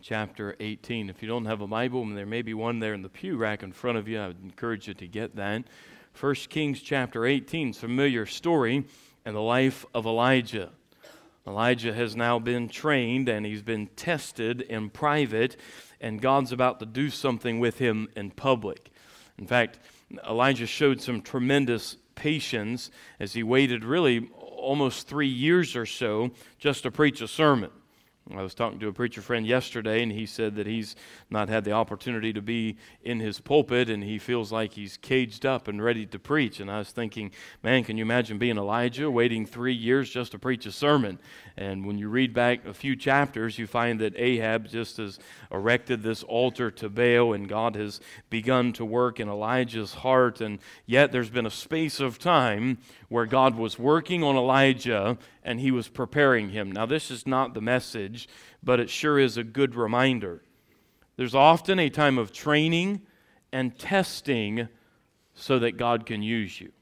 chapter 18. If you don't have a Bible, and there may be one there in the pew rack in front of you, I would encourage you to get that. 1 Kings chapter 18 is a familiar story in the life of Elijah. Elijah has now been trained and he's been tested in private, and God's about to do something with him in public. In fact, Elijah showed some tremendous patience as he waited really almost 3 years or so just to preach a sermon. I was talking to a preacher friend yesterday, and he said that he's not had the opportunity to be in his pulpit, and he feels like he's caged up and ready to preach. And I was thinking, man, can you imagine being Elijah, waiting 3 years just to preach a sermon? And when you read back a few chapters, you find that Ahab just has erected this altar to Baal, and God has begun to work in Elijah's heart. And yet there's been a space of time where God was working on Elijah, and he was preparing him. Now, this is not the message, but it sure is a good reminder. There's often a time of training and testing so that God can use you.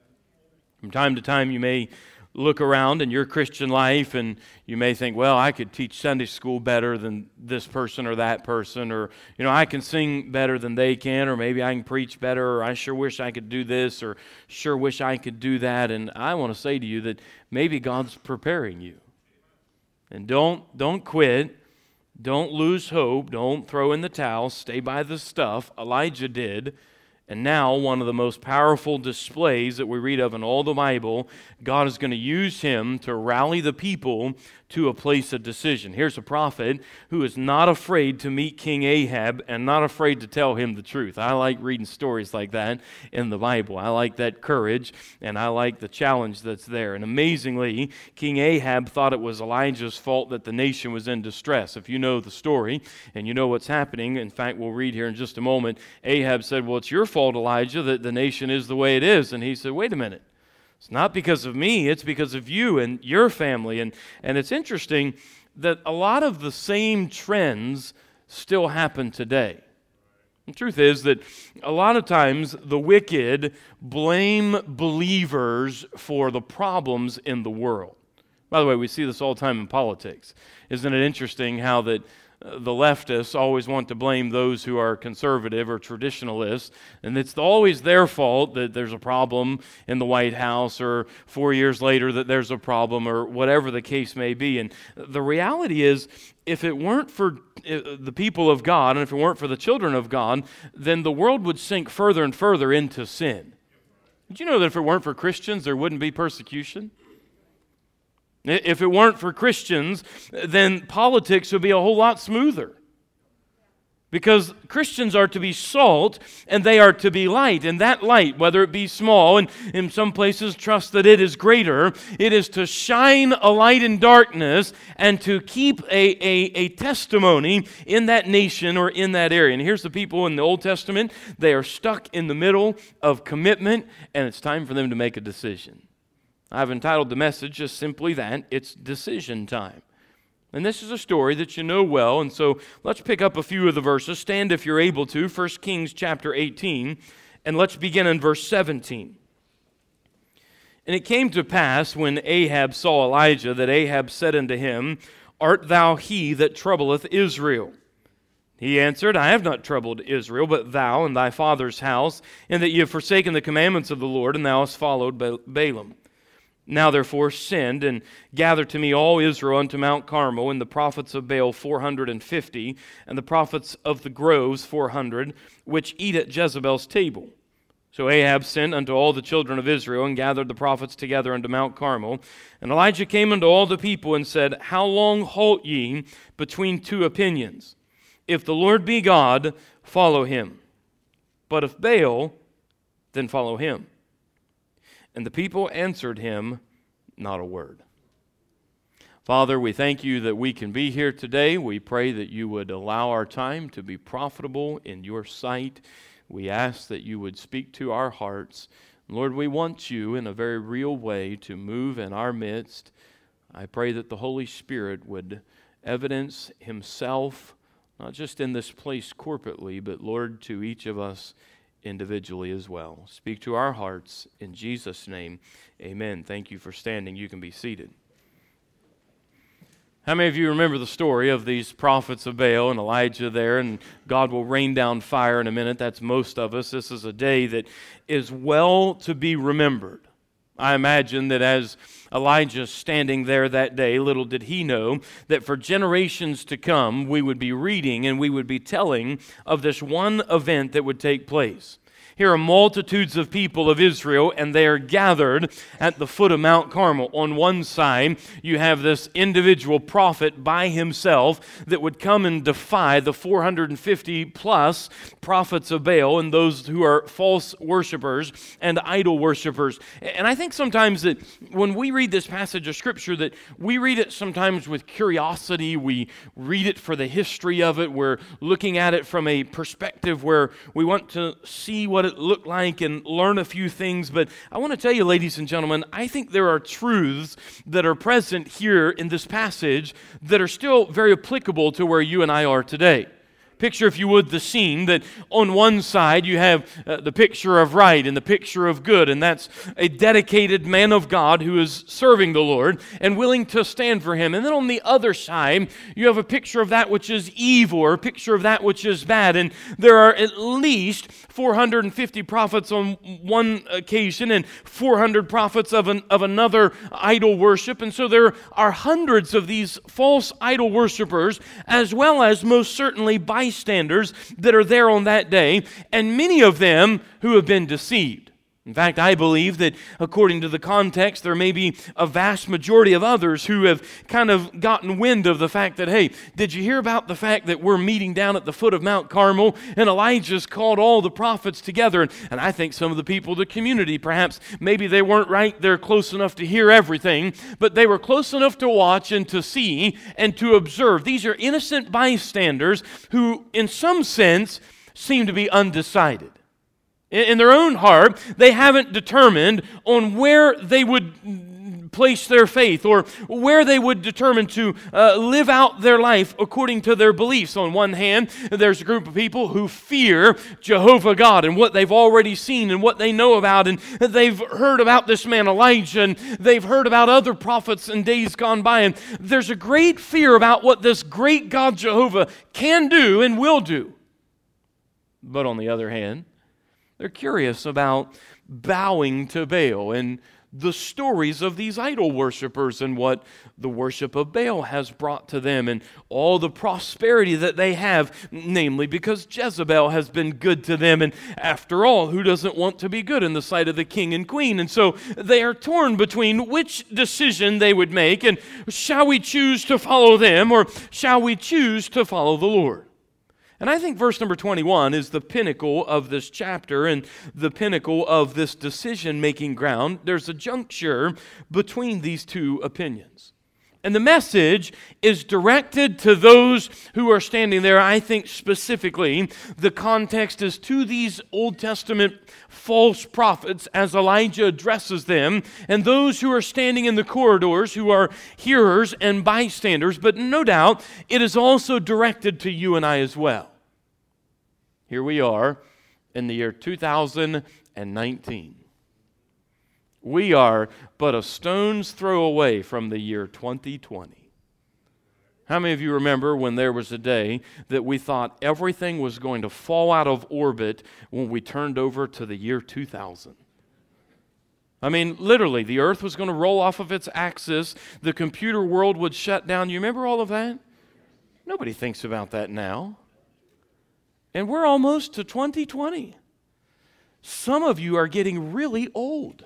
From time to time, you may look around in your Christian life and you may think, well, I could teach Sunday school better than this person or that person, or, I can sing better than they can, or maybe I can preach better, or I sure wish I could do this, or sure wish I could do that. And I want to say to you that maybe God's preparing you. And don't quit. Don't lose hope. Don't throw in the towel. Stay by the stuff. Elijah did. And now, one of the most powerful displays that we read of in all the Bible, God is going to use him to rally the people to a place of decision. Here's a prophet who is not afraid to meet King Ahab and not afraid to tell him the truth. I like reading stories like that in the Bible. I like that courage, and I like the challenge that's there. And amazingly, King Ahab thought it was Elijah's fault that the nation was in distress. If you know the story and you know what's happening, in fact, we'll read here in just a moment, Ahab said, well, it's your fault, Elijah, that the nation is the way it is. And he said, wait a minute. It's not because of me, it's because of you and your family. And it's interesting that a lot of the same trends still happen today. The truth is that a lot of times the wicked blame believers for the problems in the world. By the way, we see this all the time in politics. Isn't it interesting how that the leftists always want to blame those who are conservative or traditionalists, and it's always their fault that there's a problem in the White House, or 4 years later that there's a problem, or whatever the case may be. And the reality is, if it weren't for the people of God, and if it weren't for the children of God, then the world would sink further and further into sin. Did you know that if it weren't for Christians, there wouldn't be persecution? If it weren't for Christians, then politics would be a whole lot smoother. Because Christians are to be salt and they are to be light. And that light, whether it be small, and in some places trust that it is greater, it is to shine a light in darkness and to keep a testimony in that nation or in that area. And here's the people in the Old Testament. They are stuck in the middle of commitment, and it's time for them to make a decision. I've entitled the message just simply that. It's decision time. And this is a story that you know well, and so let's pick up a few of the verses. Stand if you're able to, 1 Kings chapter 18, and let's begin in verse 17. And it came to pass, when Ahab saw Elijah, that Ahab said unto him, Art thou he that troubleth Israel? He answered, I have not troubled Israel, but thou and thy father's house, and that ye have forsaken the commandments of the Lord, and thou hast followed Balaam. Now therefore send and gather to me all Israel unto Mount Carmel, and the prophets of Baal 450, and the prophets of the groves 400, which eat at Jezebel's table. So Ahab sent unto all the children of Israel, and gathered the prophets together unto Mount Carmel. And Elijah came unto all the people, and said, How long halt ye between two opinions? If the Lord be God, follow him. But if Baal, then follow him. And the people answered him not a word. Father, we thank you that we can be here today. We pray that you would allow our time to be profitable in your sight. We ask that you would speak to our hearts. Lord, we want you in a very real way to move in our midst. I pray that the Holy Spirit would evidence himself, not just in this place corporately, but Lord, to each of us individually as well. Speak to our hearts in Jesus' name. Amen. Thank you for standing. You can be seated. How many of you remember the story of these prophets of Baal and Elijah there, and God will rain down fire in a minute? That's most of us. This is a day that is well to be remembered. I imagine that as Elijah standing there that day, little did he know that for generations to come, we would be reading and we would be telling of this one event that would take place. Here are multitudes of people of Israel, and they are gathered at the foot of Mount Carmel. On one side, you have this individual prophet by himself that would come and defy the 450 plus prophets of Baal and those who are false worshipers and idol worshipers. And I think sometimes that when we read this passage of Scripture, that we read it sometimes with curiosity. We read it for the history of it. We're looking at it from a perspective where we want to see what it looked like and learn a few things. But I want to tell you, ladies and gentlemen, I think there are truths that are present here in this passage that are still very applicable to where you and I are today. Picture, if you would, the scene that on one side you have the picture of right and the picture of good, and that's a dedicated man of God who is serving the Lord and willing to stand for Him. And then on the other side, you have a picture of that which is evil, or a picture of that which is bad. And there are at least 450 prophets on one occasion and 400 prophets of another idol worship. And so there are hundreds of these false idol worshipers, as well as most certainly bystanders that are there on that day, and many of them who have been deceived. In fact, I believe that according to the context, there may be a vast majority of others who have kind of gotten wind of the fact that, hey, did you hear about the fact that we're meeting down at the foot of Mount Carmel and Elijah's called all the prophets together? And I think some of the people of the community, perhaps maybe they weren't right there close enough to hear everything, but they were close enough to watch and to see and to observe. These are innocent bystanders who, in some sense, seem to be undecided. In their own heart, they haven't determined on where they would place their faith or where they would determine to live out their life according to their beliefs. On one hand, there's a group of people who fear Jehovah God and what they've already seen and what they know about, and they've heard about this man Elijah, and they've heard about other prophets in days gone by, and there's a great fear about what this great God Jehovah can do and will do. But on the other hand, they're curious about bowing to Baal and the stories of these idol worshipers and what the worship of Baal has brought to them and all the prosperity that they have, namely because Jezebel has been good to them. And after all, who doesn't want to be good in the sight of the king and queen? And so they are torn between which decision they would make, and shall we choose to follow them or shall we choose to follow the Lord? And I think verse number 21 is the pinnacle of this chapter and the pinnacle of this decision-making ground. There's a juncture between these two opinions. And the message is directed to those who are standing there. I think specifically the context is to these Old Testament false prophets as Elijah addresses them, and those who are standing in the corridors who are hearers and bystanders. But no doubt it is also directed to you and I as well. Here we are in the year 2019. We are but a stone's throw away from the year 2020. How many of you remember when there was a day that we thought everything was going to fall out of orbit when we turned over to the year 2000? I mean, literally, the earth was going to roll off of its axis. The computer world would shut down. You remember all of that? Nobody thinks about that now. And we're almost to 2020. Some of you are getting really old.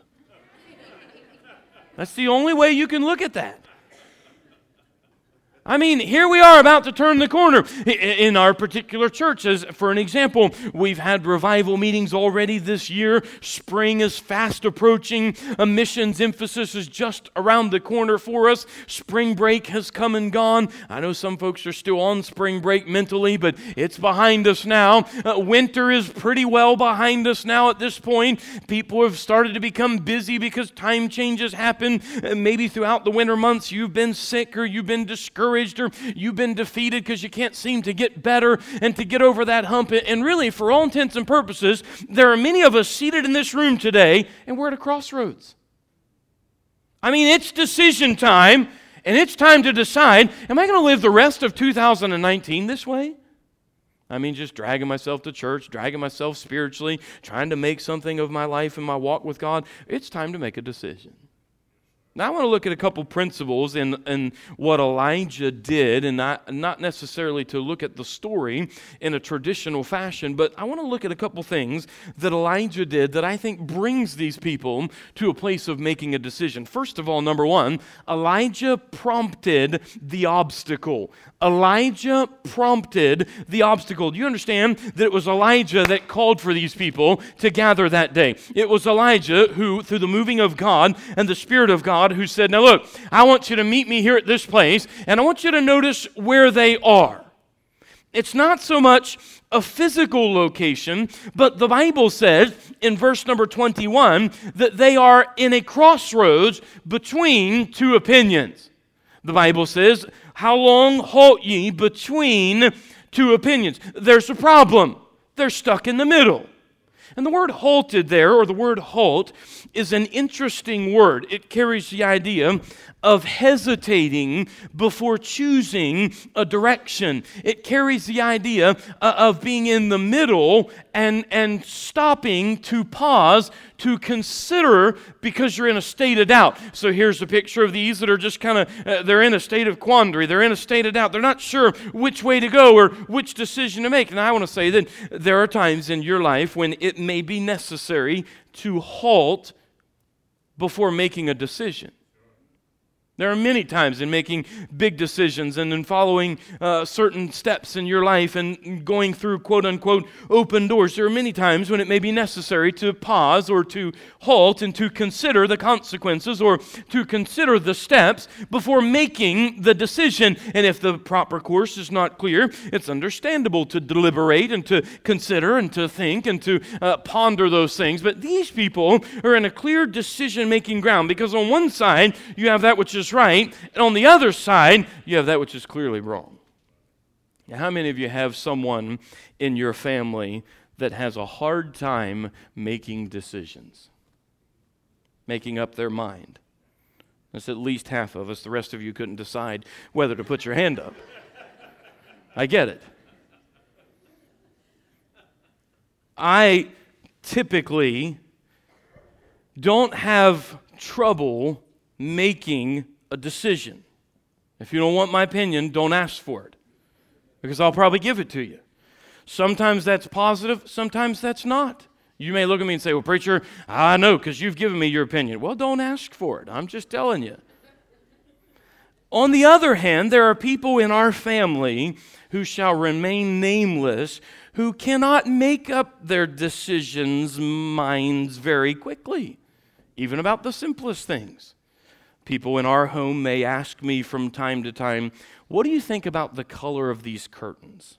That's the only way you can look at that. I mean, here we are about to turn the corner in our particular church. As for an example, we've had revival meetings already this year. Spring is fast approaching. A missions emphasis is just around the corner for us. Spring break has come and gone. I know some folks are still on spring break mentally, but it's behind us now. Winter is pretty well behind us now at this point. People have started to become busy because time changes happen. Maybe throughout the winter months you've been sick or you've been discouraged, or you've been defeated because you can't seem to get better and to get over that hump. And really, for all intents and purposes, there are many of us seated in this room today, and we're at a crossroads. I mean, it's decision time, And it's time to decide, am I going to live the rest of 2019 this way? I mean, just dragging myself to church, dragging myself spiritually, trying to make something of my life and my walk with God. It's time to make a decision. Now I want to look at a couple principles in what Elijah did, and not necessarily to look at the story in a traditional fashion, but I want to look at a couple things that Elijah did that I think brings these people to a place of making a decision. First of all, number one, Elijah prompted the obstacle. Elijah prompted the obstacle. Do you understand that it was Elijah that called for these people to gather that day? It was Elijah who, through the moving of God and the Spirit of God, who said, now look, I want you to meet me here at this place, and I want you to notice where they are. It's not so much a physical location, but the Bible says in verse number 21 that they are in a crossroads between two opinions. The Bible says, how long halt ye between two opinions? There's a problem. They're stuck in the middle. And the word halted there, or the word halt, is an interesting word. It carries the idea of hesitating before choosing a direction. It carries the idea of being in the middle and stopping to pause, to consider, because you're in a state of doubt. So here's a picture of these that are just kind of, they're in a state of quandary. They're in a state of doubt. They're not sure which way to go or which decision to make. And I want to say that there are times in your life when it may be necessary to halt before making a decision. There are many times in making big decisions and in following certain steps in your life and going through quote-unquote open doors. There are many times when it may be necessary to pause or to halt and to consider the consequences or to consider the steps before making the decision. And if the proper course is not clear, it's understandable to deliberate and to consider and to think and to ponder those things. But these people are in a clear decision-making ground, because on one side you have that which is right, and on the other side, you have that which is clearly wrong. Now, how many of you have someone in your family that has a hard time making decisions, making up their mind? That's at least half of us. The rest of you couldn't decide whether to put your hand up. I get it. I typically don't have trouble making a decision. If you don't want my opinion, don't ask for it, because I'll probably give it to you. Sometimes that's positive, sometimes that's not. You may look at me and say, well, preacher, I know because you've given me your opinion. Well, don't ask for it. I'm just telling you. On the other hand, there are people in our family who shall remain nameless who cannot make up their decisions' minds very quickly, even about the simplest things. People in our home may ask me from time to time, what do you think about the color of these curtains?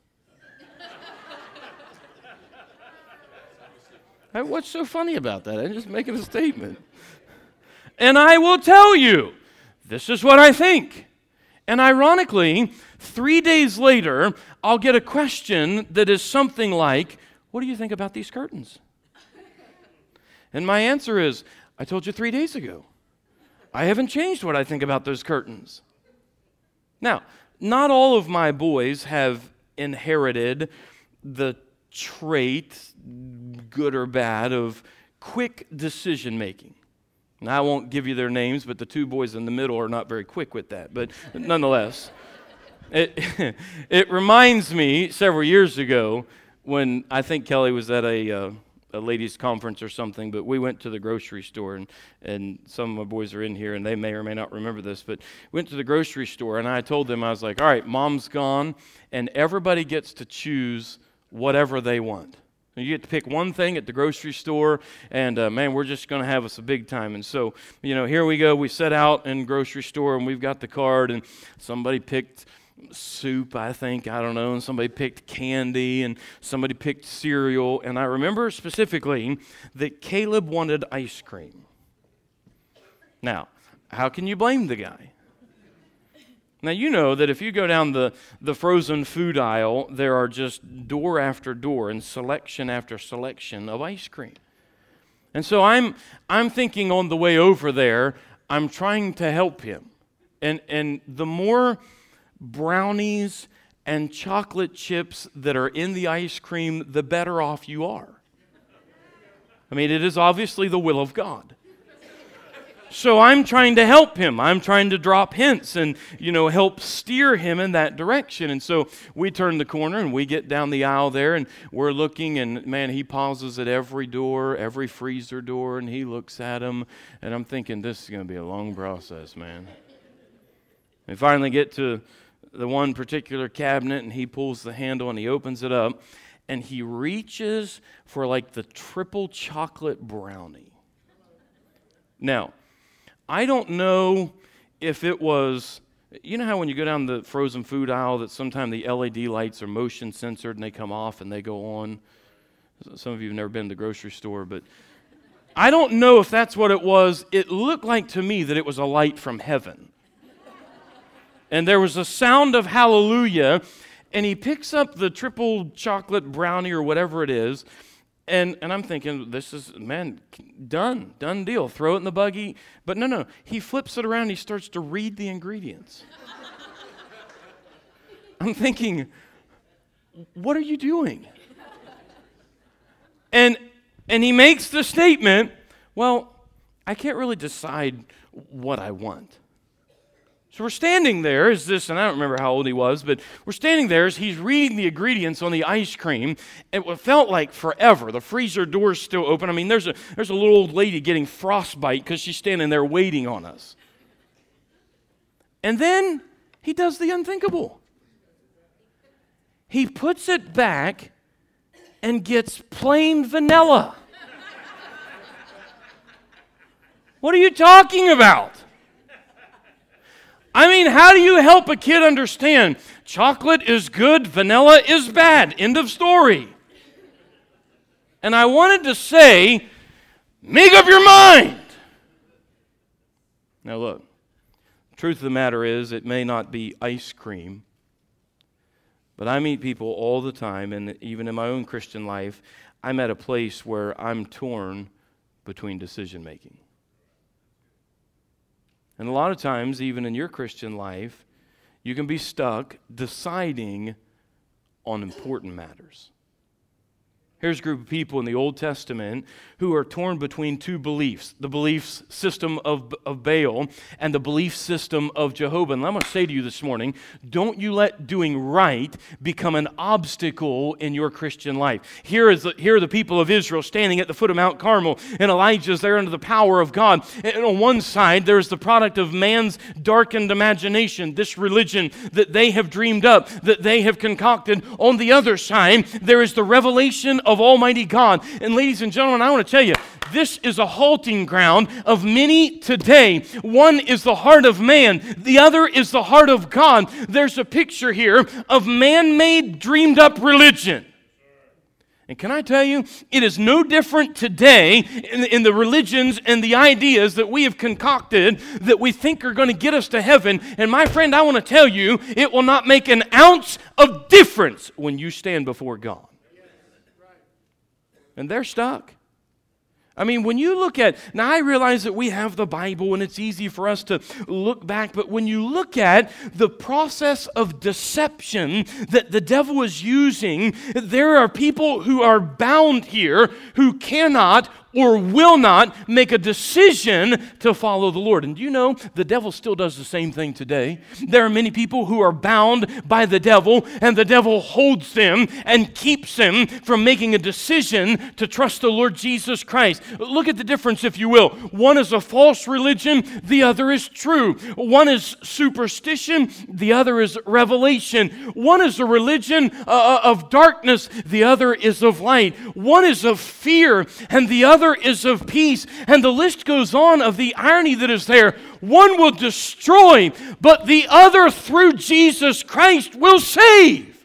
What's so funny about that? I'm just making a statement. And I will tell you, this is what I think. And ironically, 3 days later, I'll get a question that is something like, what do you think about these curtains? And my answer is, I told you 3 days ago. I haven't changed what I think about those curtains. Now, not all of my boys have inherited the trait, good or bad, of quick decision making. Now, I won't give you their names, but the two boys in the middle are not very quick with that. But nonetheless, it reminds me several years ago when I think Kelly was at a ladies' conference or something, but we went to the grocery store, and some of my boys are in here, and they may or may not remember this, but went to the grocery store, and I told them, I was like, all right, Mom's gone, and everybody gets to choose whatever they want. You get to pick one thing at the grocery store, and man, we're just going to have us a big time. And so, here we go. We set out in the grocery store, and we've got the card, and somebody picked soup, I think, I don't know, and somebody picked candy, and somebody picked cereal. And I remember specifically that Caleb wanted ice cream. Now, how can you blame the guy? Now, you know that if you go down the frozen food aisle, there are just door after door and selection after selection of ice cream. And so I'm thinking on the way over there, I'm trying to help him. And the more brownies and chocolate chips that are in the ice cream, the better off you are. I mean, it is obviously the will of God. So I'm trying to help him. I'm trying to drop hints and, help steer him in that direction. And so we turn the corner and we get down the aisle there and we're looking, and man, he pauses at every door, every freezer door, and he looks at them. And I'm thinking, this is going to be a long process, man. We finally get to the one particular cabinet, and he pulls the handle and he opens it up, and he reaches for like the triple chocolate brownie. Now, I don't know if it was, you know how when you go down the frozen food aisle that sometimes the LED lights are motion censored and they come off and they go on? Some of you have never been to the grocery store, but I don't know if that's what it was. It looked like to me that it was a light from heaven. And there was a sound of hallelujah, and he picks up the triple chocolate brownie or whatever it is, and I'm thinking, this is, man, done deal. Throw it in the buggy. But no, he flips it around and he starts to read the ingredients. I'm thinking, what are you doing? And he makes the statement, well, I can't really decide what I want. So we're standing there as this, and I don't remember how old he was, but we're standing there as he's reading the ingredients on the ice cream. It felt like forever. The freezer door's still open. I mean, there's a little old lady getting frostbite because she's standing there waiting on us. And then he does the unthinkable. He puts it back and gets plain vanilla. What are you talking about? I mean, how do you help a kid understand chocolate is good, vanilla is bad? End of story. And I wanted to say, make up your mind. Now look, the truth of the matter is it may not be ice cream, but I meet people all the time, and even in my own Christian life, I'm at a place where I'm torn between decision making. And a lot of times, even in your Christian life, you can be stuck deciding on important matters. Here's a group of people in the Old Testament who are torn between two beliefs, the belief system of Baal and the belief system of Jehovah. And I'm going to say to you this morning, don't you let doing right become an obstacle in your Christian life. Here are the people of Israel standing at the foot of Mount Carmel, and Elijah's there under the power of God. And on one side, there's the product of man's darkened imagination, this religion that they have dreamed up, that they have concocted. On the other side, there is the revelation of Almighty God. And ladies and gentlemen, I want to tell you, this is a halting ground of many today. One is the heart of man. The other is the heart of God. There's a picture here of man-made, dreamed-up religion. And can I tell you, it is no different today in the religions and the ideas that we have concocted that we think are going to get us to heaven. And my friend, I want to tell you, it will not make an ounce of difference when you stand before God. And they're stuck. I mean, when you look at, now I realize that we have the Bible and it's easy for us to look back, but when you look at the process of deception that the devil is using, there are people who are bound here who cannot or will not make a decision to follow the Lord. And do you know, the devil still does the same thing today. There are many people who are bound by the devil, and the devil holds them and keeps them from making a decision to trust the Lord Jesus Christ. Look at the difference, if you will. One is a false religion, the other is true. One is superstition, the other is revelation. One is a religion of darkness, the other is of light. One is of fear, and the other is of peace. And the list goes on of the irony that is there. One will destroy, but the other through Jesus Christ will save.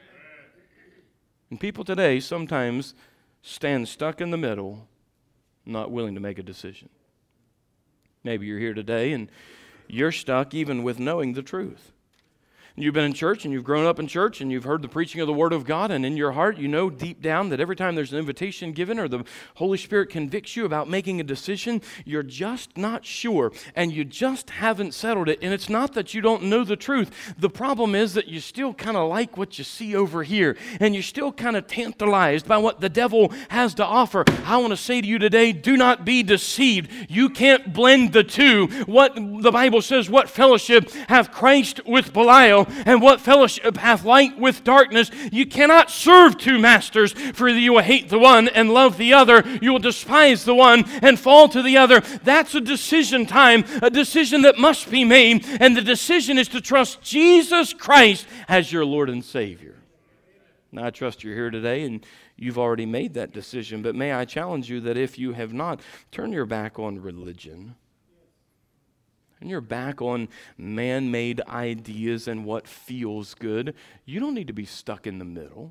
And people today sometimes stand stuck in the middle, not willing to make a decision. Maybe you're here today and you're stuck even with knowing the truth. You've been in church and you've grown up in church and you've heard the preaching of the Word of God, and in your heart you know deep down that every time there's an invitation given or the Holy Spirit convicts you about making a decision, you're just not sure and you just haven't settled it. And it's not that you don't know the truth. The problem is that you still kind of like what you see over here and you're still kind of tantalized by what the devil has to offer. I want to say to you today, do not be deceived. You can't blend the two. What the Bible says, what fellowship hath Christ with Belial, and what fellowship hath light with darkness? You cannot serve two masters, for you will hate the one and love the other. You will despise the one and fall to the other. That's a decision time, a decision that must be made, and the decision is to trust Jesus Christ as your Lord and Savior. Now, I trust you're here today and you've already made that decision, but may I challenge you that if you have not, turn your back on religion. And you're back on man-made ideas and what feels good. You don't need to be stuck in the middle.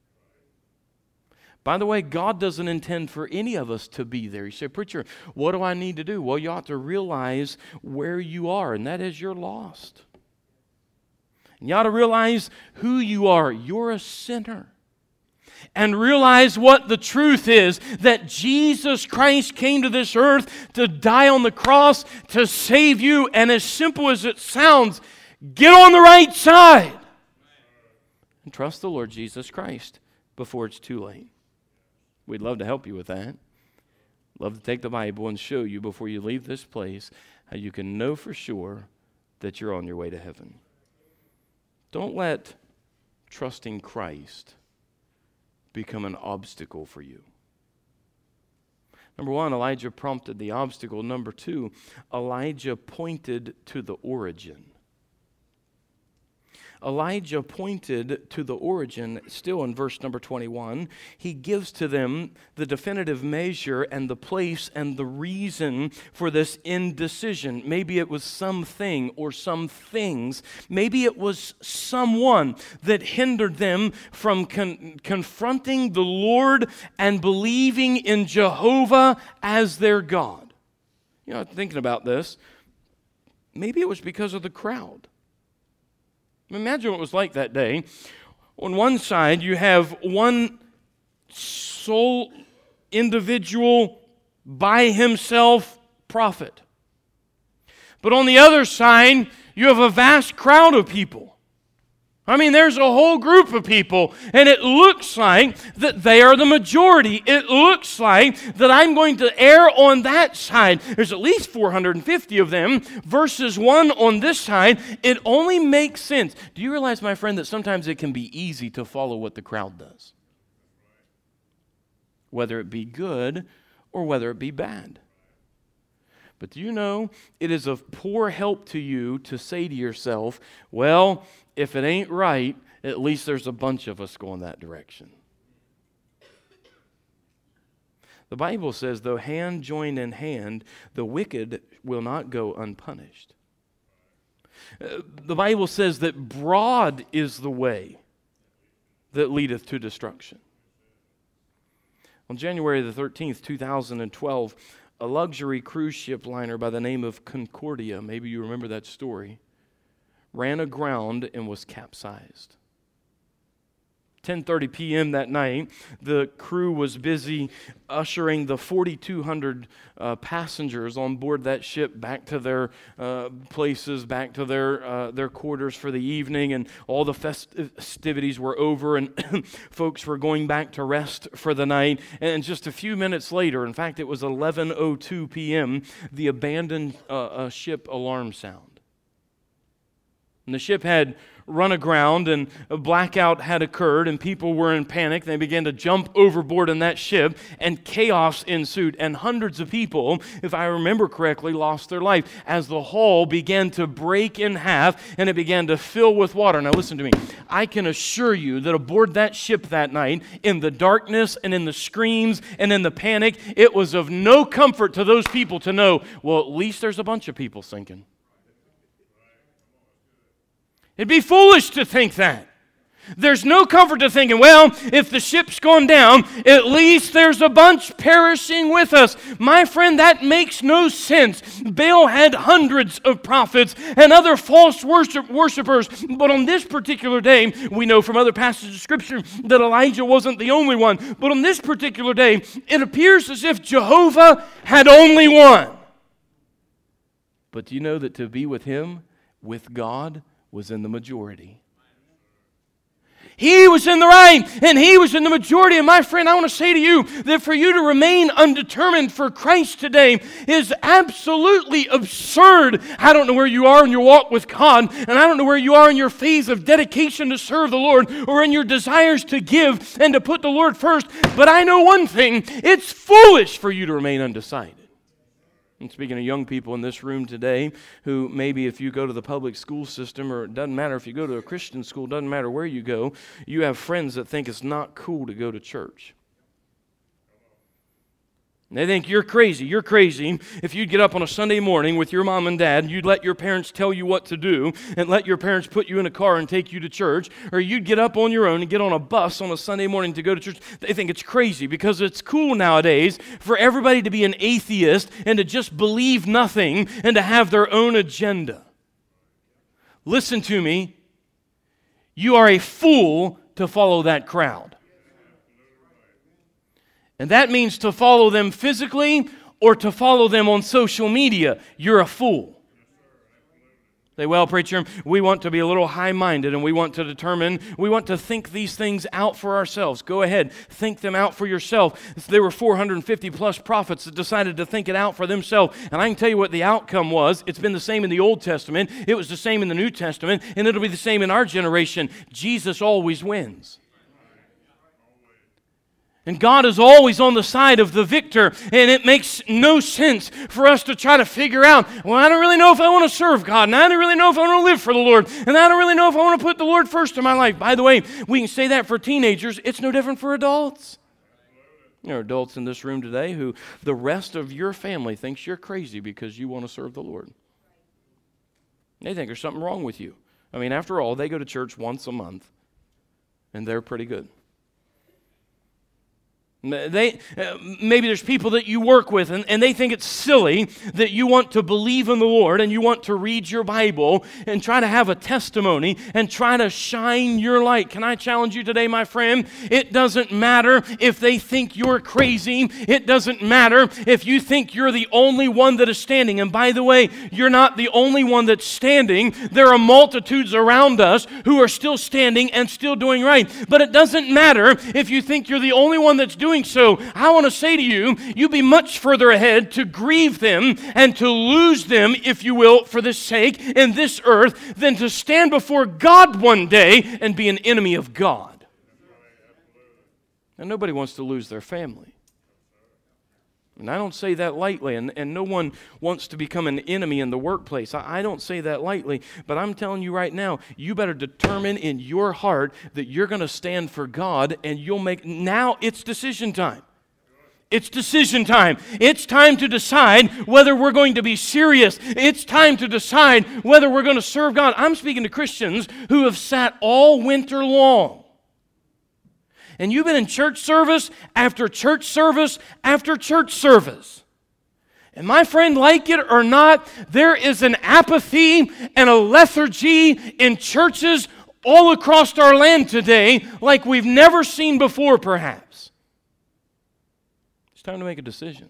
By the way, God doesn't intend for any of us to be there. You say, preacher, what do I need to do? Well, you ought to realize where you are, and that is you're lost. And you ought to realize who you are. You're a sinner. And realize what the truth is, that Jesus Christ came to this earth to die on the cross to save you. And as simple as it sounds, get on the right side and trust the Lord Jesus Christ before it's too late. We'd love to help you with that. Love to take the Bible and show you before you leave this place how you can know for sure that you're on your way to heaven. Don't let trusting Christ become an obstacle for you. Number one, Elijah prompted the obstacle. Number two, Elijah pointed to the origin. Elijah pointed to the origin. Still in verse number 21, he gives to them the definitive measure and the place and the reason for this indecision. Maybe it was something or some things. Maybe it was someone that hindered them from confronting the Lord and believing in Jehovah as their God. You know, thinking about this, maybe it was because of the crowd. Imagine what it was like that day. On one side, you have one sole individual by himself prophet. But on the other side, you have a vast crowd of people. I mean, there's a whole group of people, and it looks like that they are the majority. It looks like that I'm going to err on that side. There's at least 450 of them versus one on this side. It only makes sense. Do you realize, my friend, that sometimes it can be easy to follow what the crowd does? Whether it be good or whether it be bad. But do you know, it is of poor help to you to say to yourself, well, if it ain't right, at least there's a bunch of us going that direction. The Bible says, though hand join in hand, the wicked will not go unpunished. The Bible says that broad is the way that leadeth to destruction. On January the 13th, 2012, a luxury cruise ship liner by the name of Concordia, maybe you remember that story, ran aground and was capsized. 10:30 p.m. that night, the crew was busy ushering the 4,200 passengers on board that ship back to their places, back to their quarters for the evening, and all the festivities were over, and folks were going back to rest for the night. And just a few minutes later, in fact, it was 11:02 p.m., the abandoned ship alarm sound. And the ship had run aground, and a blackout had occurred, and people were in panic. They began to jump overboard in that ship, and chaos ensued. And hundreds of people, if I remember correctly, lost their life as the hull began to break in half, and it began to fill with water. Now listen to me. I can assure you that aboard that ship that night, in the darkness and in the screams and in the panic, it was of no comfort to those people to know, well, at least there's a bunch of people sinking. It'd be foolish to think that. There's no comfort to thinking, well, if the ship's gone down, at least there's a bunch perishing with us. My friend, that makes no sense. Baal had hundreds of prophets and other false worshipers, but on this particular day, we know from other passages of Scripture that Elijah wasn't the only one, but on this particular day, it appears as if Jehovah had only one. But do you know that to be with him, with God, was in the majority? He was in the right, and he was in the majority. And my friend, I want to say to you that for you to remain undetermined for Christ today is absolutely absurd. I don't know where you are in your walk with God, and I don't know where you are in your phase of dedication to serve the Lord or in your desires to give and to put the Lord first. But I know one thing, it's foolish for you to remain undecided. And speaking of young people in this room today, who maybe if you go to the public school system, or it doesn't matter if you go to a Christian school, doesn't matter where you go, you have friends that think it's not cool to go to church. They think you're crazy. You're crazy if you'd get up on a Sunday morning with your mom and dad, you'd let your parents tell you what to do and let your parents put you in a car and take you to church, or you'd get up on your own and get on a bus on a Sunday morning to go to church. They think it's crazy because it's cool nowadays for everybody to be an atheist and to just believe nothing and to have their own agenda. Listen to me. You are a fool to follow that crowd. And that means to follow them physically or to follow them on social media. You're a fool. Say, well, preacher, we want to be a little high-minded and we want to think these things out for ourselves. Go ahead, think them out for yourself. There were 450 plus prophets that decided to think it out for themselves. And I can tell you what the outcome was. It's been the same in the Old Testament. It was the same in the New Testament. And it'll be the same in our generation. Jesus always wins. And God is always on the side of the victor, and it makes no sense for us to try to figure out, well, I don't really know if I want to serve God, and I don't really know if I want to live for the Lord, and I don't really know if I want to put the Lord first in my life. By the way, we can say that for teenagers. It's no different for adults. There are adults in this room today who the rest of your family thinks you're crazy because you want to serve the Lord. They think there's something wrong with you. I mean, after all, they go to church once a month, and they're pretty good. Maybe there's people that you work with and they think it's silly that you want to believe in the Lord and you want to read your Bible and try to have a testimony and try to shine your light. Can I challenge you today, my friend? It doesn't matter if they think you're crazy. It doesn't matter if you think you're the only one that is standing. And by the way, you're not the only one that's standing. There are multitudes around us who are still standing and still doing right. But it doesn't matter if you think you're the only one that's doing so. I want to say to you, you'd be much further ahead to grieve them and to lose them, if you will, for this sake in this earth than to stand before God one day and be an enemy of God. And nobody wants to lose their family. And I don't say that lightly, and no one wants to become an enemy in the workplace. I don't say that lightly, but I'm telling you right now, you better determine in your heart that you're going to stand for God, and you'll make, now it's decision time. It's decision time. It's time to decide whether we're going to be serious. It's time to decide whether we're going to serve God. I'm speaking to Christians who have sat all winter long. And you've been in church service after church service after church service. And my friend, like it or not, there is an apathy and a lethargy in churches all across our land today like we've never seen before, perhaps. It's time to make a decision.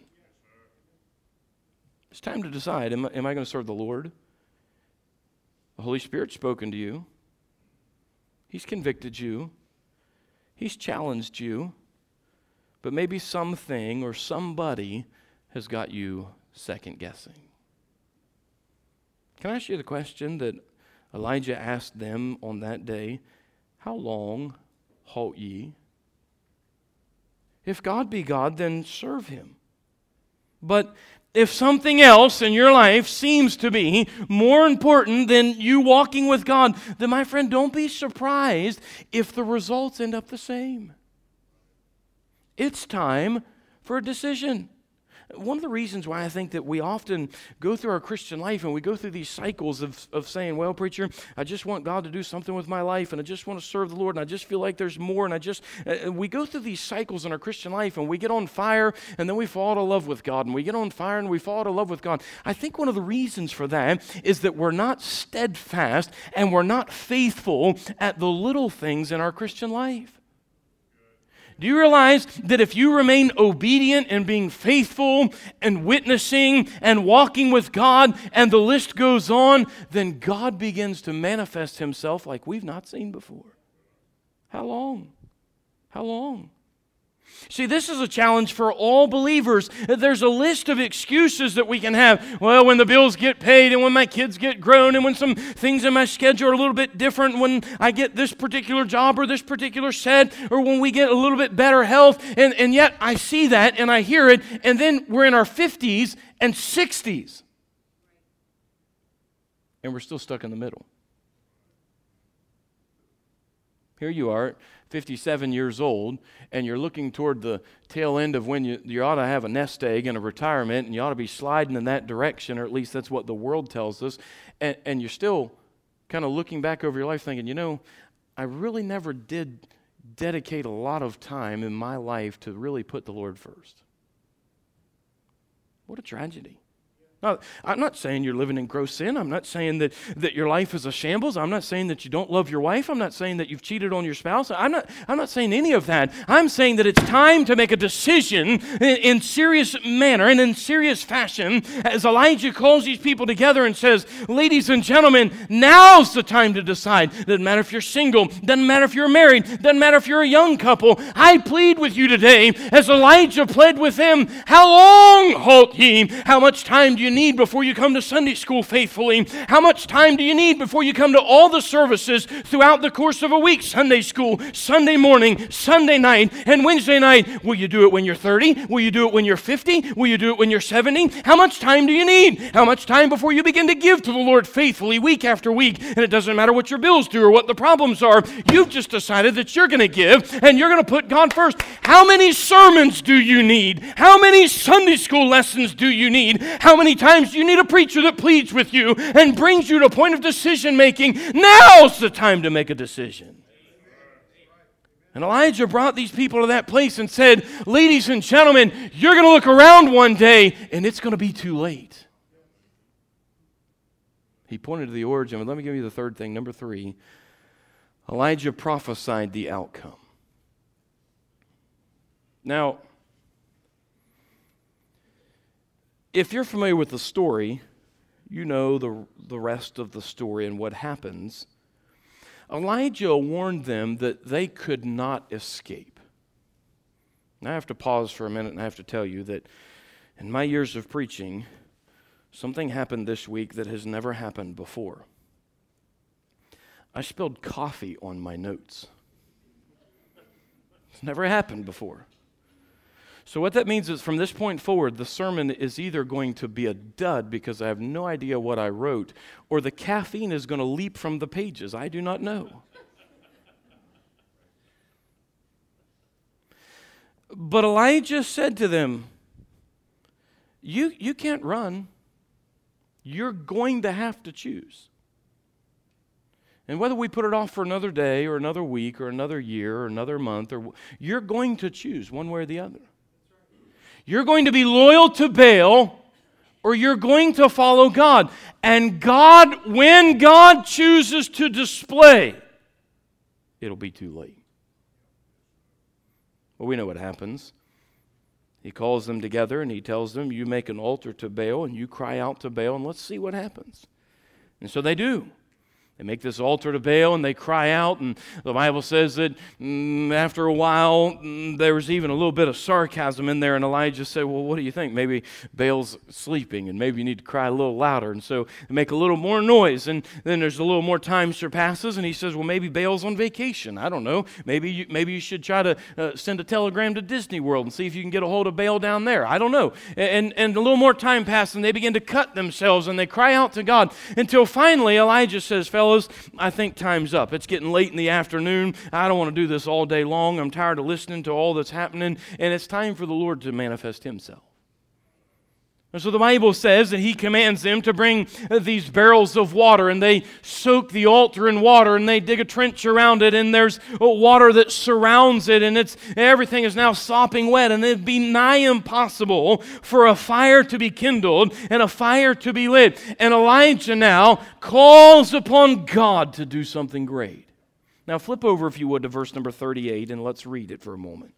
It's time to decide, am I going to serve the Lord? The Holy Spirit's spoken to you. He's convicted you. He's challenged you, but maybe something or somebody has got you second guessing. Can I ask you the question that Elijah asked them on that day? How long halt ye? If God be God, then serve him. But if something else in your life seems to be more important than you walking with God, then my friend, don't be surprised if the results end up the same. It's time for a decision. One of the reasons why I think that we often go through our Christian life and we go through these cycles of saying, well, preacher, I just want God to do something with my life and I just want to serve the Lord and I just feel like there's more and we go through these cycles in our Christian life and we get on fire and then we fall out of love with God and we get on fire and we fall out of love with God. I think one of the reasons for that is that we're not steadfast and we're not faithful at the little things in our Christian life. Do you realize that if you remain obedient and being faithful and witnessing and walking with God and the list goes on, then God begins to manifest Himself like we've not seen before? How long? How long? See, this is a challenge for all believers. There's a list of excuses that we can have. Well, when the bills get paid and when my kids get grown and when some things in my schedule are a little bit different, when I get this particular job or this particular set, or when we get a little bit better health, and yet I see that and I hear it, and then we're in our 50s and 60s. And we're still stuck in the middle. Here you are, 57 years old, and you're looking toward the tail end of when you ought to have a nest egg and a retirement, and you ought to be sliding in that direction, or at least that's what the world tells us, and you're still kind of looking back over your life thinking, I really never did dedicate a lot of time in my life to really put the Lord first. What a tragedy. Now, I'm not saying you're living in gross sin. I'm not saying that your life is a shambles. I'm not saying that you don't love your wife. I'm not saying that you've cheated on your spouse. I'm not saying any of that. I'm saying that it's time to make a decision in serious manner and in serious fashion as Elijah calls these people together and says, ladies and gentlemen, now's the time to decide. Doesn't matter if you're single. Doesn't matter if you're married. Doesn't matter if you're a young couple. I plead with you today as Elijah pled with them. How long, halt ye? How much time do you need before you come to Sunday school faithfully? How much time do you need before you come to all the services throughout the course of a week? Sunday school, Sunday morning, Sunday night, and Wednesday night. Will you do it when you're 30? Will you do it when you're 50? Will you do it when you're 70? How much time do you need? How much time before you begin to give to the Lord faithfully week after week? And it doesn't matter what your bills do or what the problems are. You've just decided that you're going to give and you're going to put God first. How many sermons do you need? How many Sunday school lessons do you need? How many times do you need a preacher that pleads with you and brings you to a point of decision making? Now's the time to make a decision. And Elijah brought these people to that place and said, ladies and gentlemen, you're going to look around one day and it's going to be too late. He pointed to the origin. Let me give you the third thing. Number 3, Elijah prophesied the outcome. Now, if you're familiar with the story, you know the rest of the story and what happens. Elijah warned them that they could not escape. Now, I have to pause for a minute and I have to tell you that in my years of preaching, something happened this week that has never happened before. I spilled coffee on my notes. It's never happened before. So what that means is from this point forward, the sermon is either going to be a dud because I have no idea what I wrote, or the caffeine is going to leap from the pages. I do not know. But Elijah said to them, you can't run. You're going to have to choose. And whether we put it off for another day or another week or another year or another month, you're going to choose one way or the other. You're going to be loyal to Baal, or you're going to follow God. And God, when God chooses to display, it'll be too late. Well, we know what happens. He calls them together and he tells them, you make an altar to Baal and you cry out to Baal and let's see what happens. And so they do. They make this altar to Baal and they cry out, and the Bible says that after a while there was even a little bit of sarcasm in there, and Elijah said, well, what do you think? Maybe Baal's sleeping and maybe you need to cry a little louder. And so they make a little more noise, and then there's a little more time surpasses, and he says, well, maybe Baal's on vacation. I don't know. Maybe you should try to send a telegram to Disney World and see if you can get a hold of Baal down there. I don't know. And a little more time passes, and they begin to cut themselves, and they cry out to God until finally Elijah says, fellas, I think time's up. It's getting late in the afternoon. I don't want to do this all day long. I'm tired of listening to all that's happening, and it's time for the Lord to manifest Himself. And so the Bible says that he commands them to bring these barrels of water, and they soak the altar in water, and they dig a trench around it, and there's water that surrounds it, and everything is now sopping wet, and it'd be nigh impossible for a fire to be kindled and a fire to be lit. And Elijah now calls upon God to do something great. Now flip over, if you would, to verse number 38, and let's read it for a moment.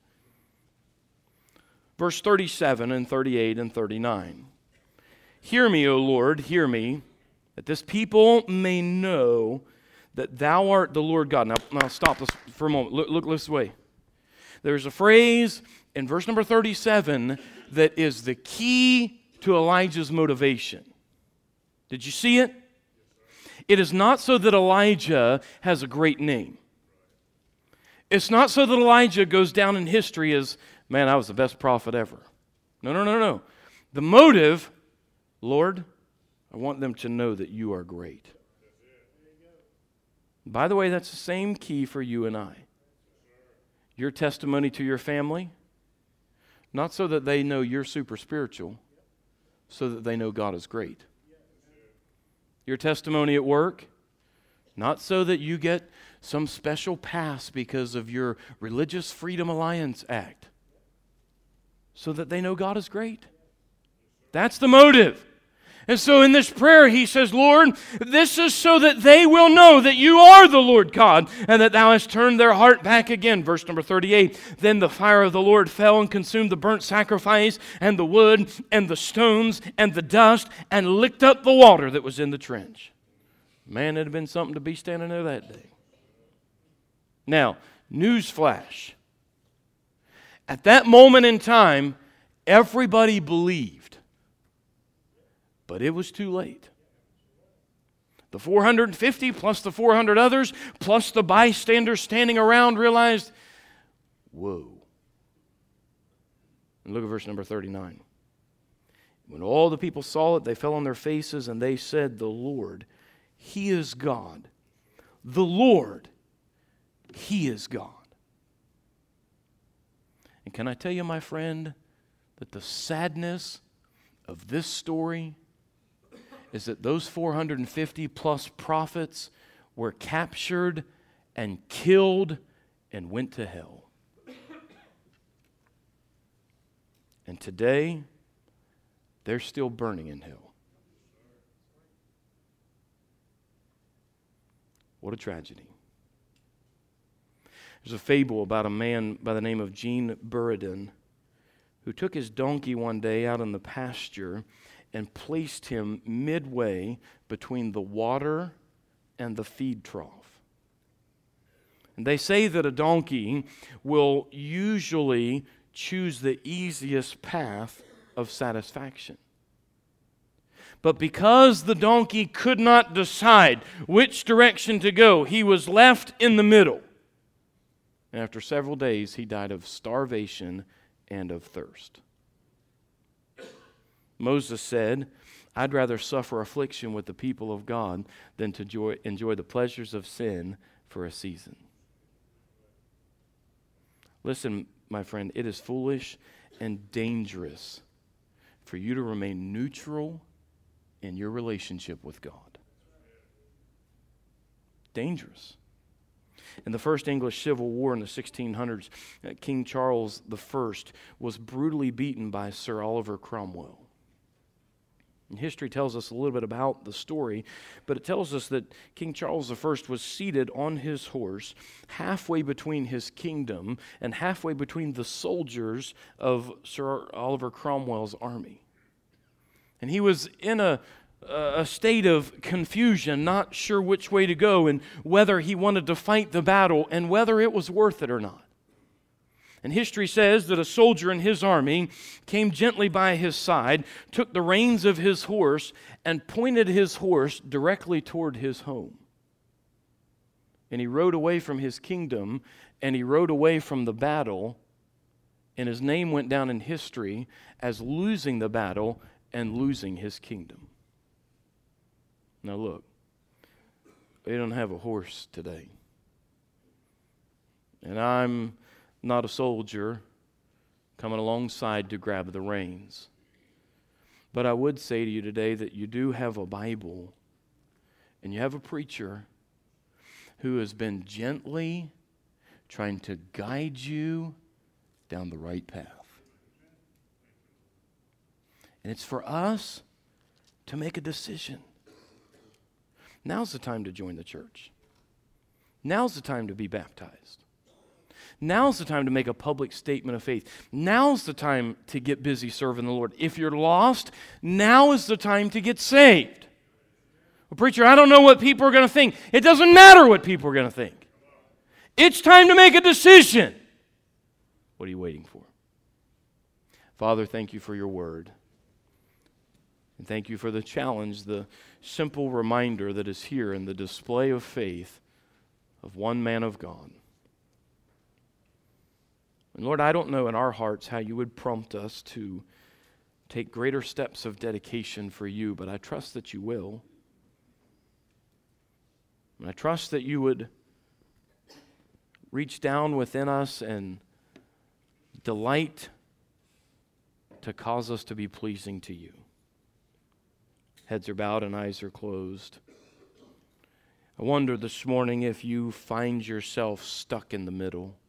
Verse 37 and 38 and 39. Hear me, O Lord, hear me, that this people may know that thou art the Lord God. Now stop this for a moment. Look this way. There's a phrase in verse number 37 that is the key to Elijah's motivation. Did you see it? It is not so that Elijah has a great name. It's not so that Elijah goes down in history as, man, I was the best prophet ever. No. The motive, Lord, I want them to know that you are great. By the way, that's the same key for you and I. Your testimony to your family, not so that they know you're super spiritual, so that they know God is great. Your testimony at work, not so that you get some special pass because of your Religious Freedom Alliance Act, so that they know God is great. That's the motive. And so in this prayer he says, Lord, this is so that they will know that you are the Lord God, and that thou hast turned their heart back again. Verse number 38, then the fire of the Lord fell and consumed the burnt sacrifice and the wood and the stones and the dust and licked up the water that was in the trench. Man, it'd have been something to be standing there that day. Now, newsflash. At that moment in time, everybody believed. But it was too late. The 450 plus the 400 others plus the bystanders standing around realized, whoa. And look at verse number 39. When all the people saw it, they fell on their faces and they said, the Lord, He is God. The Lord, He is God. And can I tell you, my friend, that the sadness of this story is that those 450 plus prophets were captured and killed and went to hell. And today, they're still burning in hell. What a tragedy. There's a fable about a man by the name of Gene Buridan who took his donkey one day out in the pasture and placed him midway between the water and the feed trough. And they say that a donkey will usually choose the easiest path of satisfaction. But because the donkey could not decide which direction to go, he was left in the middle. And after several days, he died of starvation and of thirst. Moses said, I'd rather suffer affliction with the people of God than to enjoy the pleasures of sin for a season. Listen, my friend, it is foolish and dangerous for you to remain neutral in your relationship with God. Dangerous. In the First English Civil War in the 1600s, King Charles I was brutally beaten by Sir Oliver Cromwell. And history tells us a little bit about the story, but it tells us that King Charles I was seated on his horse halfway between his kingdom and halfway between the soldiers of Sir Oliver Cromwell's army. And he was in a state of confusion, not sure which way to go and whether he wanted to fight the battle and whether it was worth it or not. And history says that a soldier in his army came gently by his side, took the reins of his horse, and pointed his horse directly toward his home. And he rode away from his kingdom, and he rode away from the battle, and his name went down in history as losing the battle and losing his kingdom. Now look, we don't have a horse today. And I'm not a soldier coming alongside to grab the reins. But I would say to you today that you do have a Bible and you have a preacher who has been gently trying to guide you down the right path. And it's for us to make a decision. Now's the time to join the church. Now's the time to be baptized. Now's the time to make a public statement of faith. Now's the time to get busy serving the Lord. If you're lost, now is the time to get saved. Well, preacher, I don't know what people are going to think. It doesn't matter what people are going to think. It's time to make a decision. What are you waiting for? Father, thank you for your word. And thank you for the challenge, the simple reminder that is here in the display of faith of one man of God. And Lord, I don't know in our hearts how you would prompt us to take greater steps of dedication for you, but I trust that you will. And I trust that you would reach down within us and delight to cause us to be pleasing to you. Heads are bowed and eyes are closed. I wonder this morning if you find yourself stuck in the middle.